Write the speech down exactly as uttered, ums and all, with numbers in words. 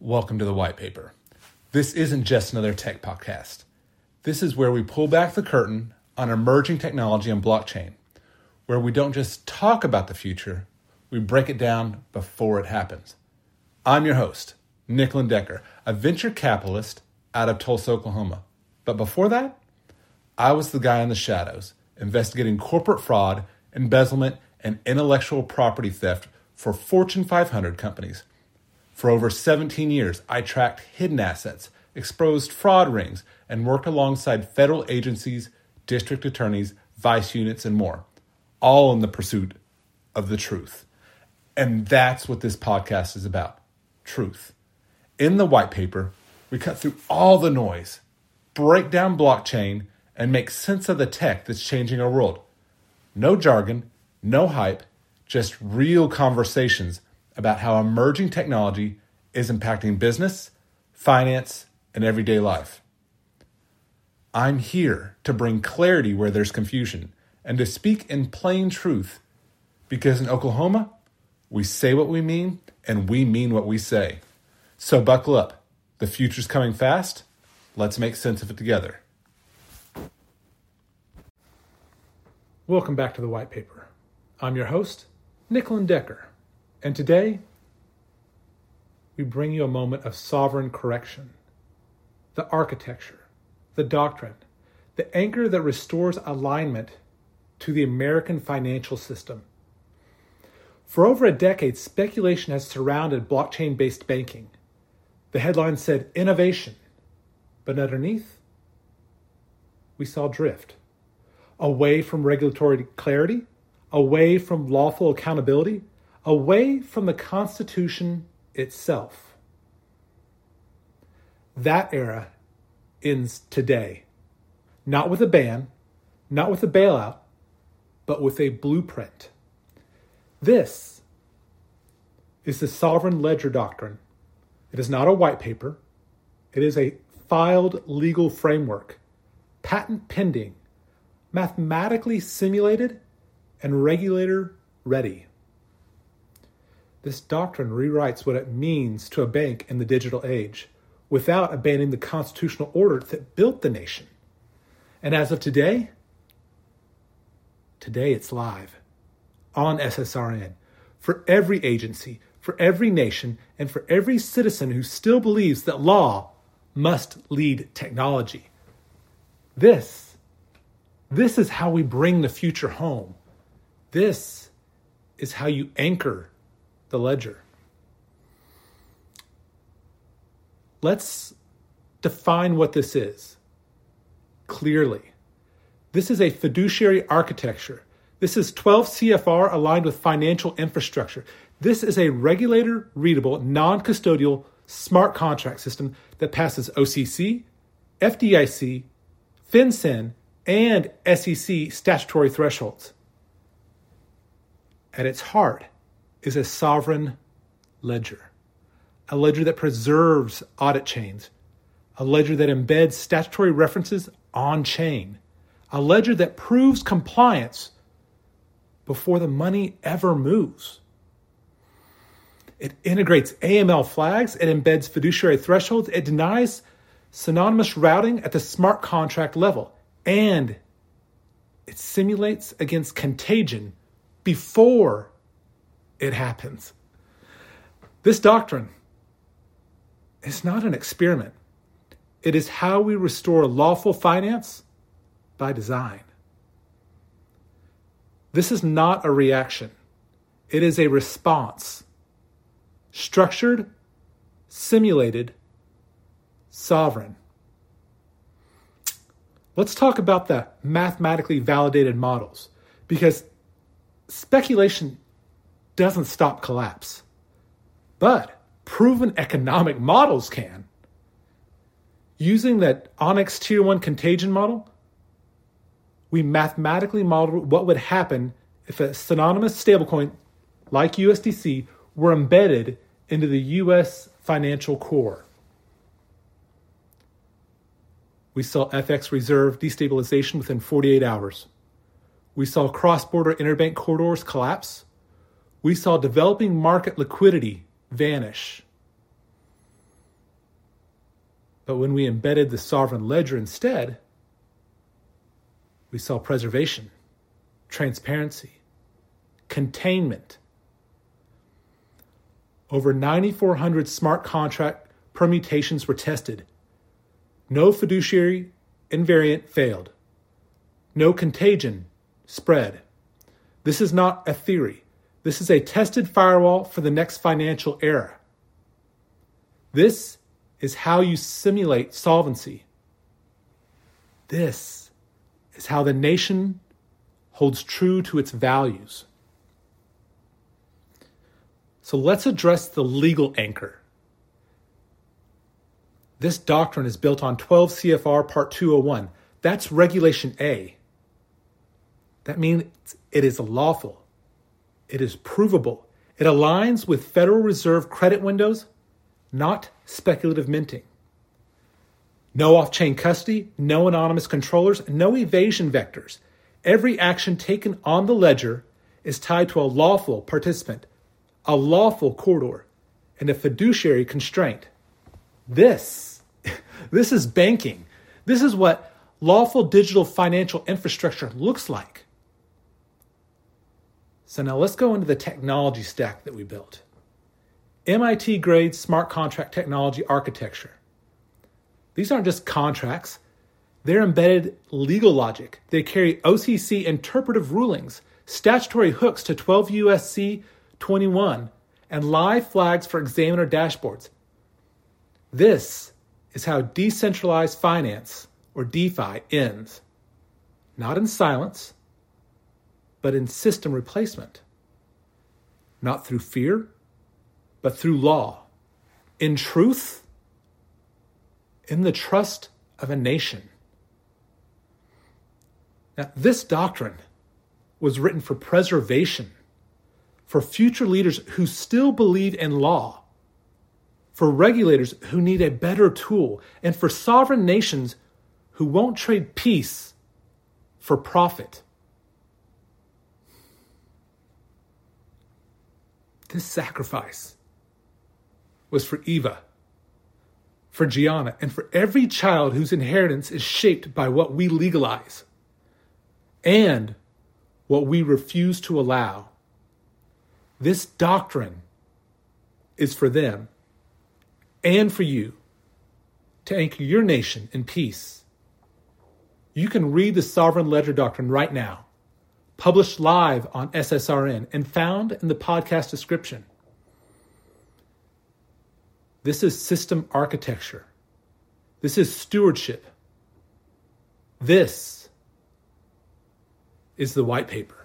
Welcome to the White Paper. This isn't just another tech podcast. This is where we pull back the curtain on emerging technology and blockchain, where we don't just talk about the future, we break it down before it happens. I'm your host, Nick Lindecker, a venture capitalist out of Tulsa, Oklahoma. But before that, I was the guy in the shadows, investigating corporate fraud, embezzlement, and intellectual property theft for Fortune five hundred companies. For over seventeen years, I tracked hidden assets, exposed fraud rings, and worked alongside federal agencies, district attorneys, vice units, and more, all in the pursuit of the truth. And that's what this podcast is about, truth. In the White Paper, we cut through all the noise, break down blockchain, and make sense of the tech that's changing our world. No jargon, no hype, just real conversations about how emerging technology is impacting business, finance, and everyday life. I'm here to bring clarity where there's confusion and to speak in plain truth, because in Oklahoma, we say what we mean and we mean what we say. So buckle up. The future's coming fast. Let's make sense of it together. Welcome back to the White Paper. I'm your host, Nick Lindecker, and today we bring you a moment of sovereign correction. The architecture, the doctrine, the anchor that restores alignment to the American financial system. For over a decade, speculation has surrounded blockchain-based banking. The headline said innovation, but underneath, we saw drift. Away from regulatory clarity, away from lawful accountability, away from the Constitution itself. That era ends today, not with a ban, not with a bailout, but with a blueprint. This is the sovereign ledger doctrine. It is not a white paper. It is a filed legal framework, patent pending, mathematically simulated, and regulator ready. This doctrine rewrites what it means to a bank in the digital age without abandoning the constitutional order that built the nation. And as of today, today it's live on S S R N for every agency, for every nation, and for every citizen who still believes that law must lead technology. This, this is how we bring the future home. This is how you anchor the ledger. Let's define what this is clearly. This is a fiduciary architecture. This is twelve C F R aligned with financial infrastructure. This is a regulator-readable, non-custodial, smart contract system that passes O C C, F D I C, FinCEN, and S E C statutory thresholds. At its heart is a sovereign ledger, a ledger that preserves audit chains, a ledger that embeds statutory references on chain, a ledger that proves compliance before the money ever moves. It integrates A M L flags, it embeds fiduciary thresholds, it denies synonymous routing at the smart contract level, and it simulates against contagion before it happens. This doctrine is not an experiment. It is how we restore lawful finance by design. This is not a reaction. It is a response. Structured, simulated, sovereign. Let's talk about the mathematically validated models, because speculation doesn't stop collapse, but proven economic models can. Using that Onyx Tier one contagion model, we mathematically modeled what would happen if a synonymous stablecoin like U S D C were embedded into the U S financial core. We saw F X reserve destabilization within forty-eight hours. We saw cross-border interbank corridors collapse. We saw developing market liquidity vanish. But when we embedded the sovereign ledger instead, we saw preservation, transparency, containment. Over nine thousand four hundred smart contract permutations were tested. No fiduciary invariant failed. No contagion spread. This is not a theory. This is a tested firewall for the next financial era. This is how you simulate solvency. This is how the nation holds true to its values. So let's address the legal anchor. This doctrine is built on twelve C F R Part two oh one. That's Regulation A. That means it is lawful. It is provable. It aligns with Federal Reserve credit windows, not speculative minting. No off-chain custody, no anonymous controllers, no evasion vectors. Every action taken on the ledger is tied to a lawful participant, a lawful corridor, and a fiduciary constraint. This, this is banking. This is what lawful digital financial infrastructure looks like. So now let's go into the technology stack that we built. M I T-grade smart contract technology architecture. These aren't just contracts. They're embedded legal logic. They carry O C C interpretive rulings, statutory hooks to twelve U S C twenty-one, and live flags for examiner dashboards. This is how decentralized finance, or DeFi, ends. Not in silence, but in system replacement. Not through fear, but through law. In truth, in the trust of a nation. Now, this doctrine was written for preservation, for future leaders who still believe in law, for regulators who need a better tool, and for sovereign nations who won't trade peace for profit. This sacrifice was for Eva, for Gianna, and for every child whose inheritance is shaped by what we legalize and what we refuse to allow. This doctrine is for them and for you to anchor your nation in peace. You can read the Sovereign Ledger Doctrine right now, published live on S S R N and found in the podcast description. This is system architecture. This is stewardship. This is the white paper.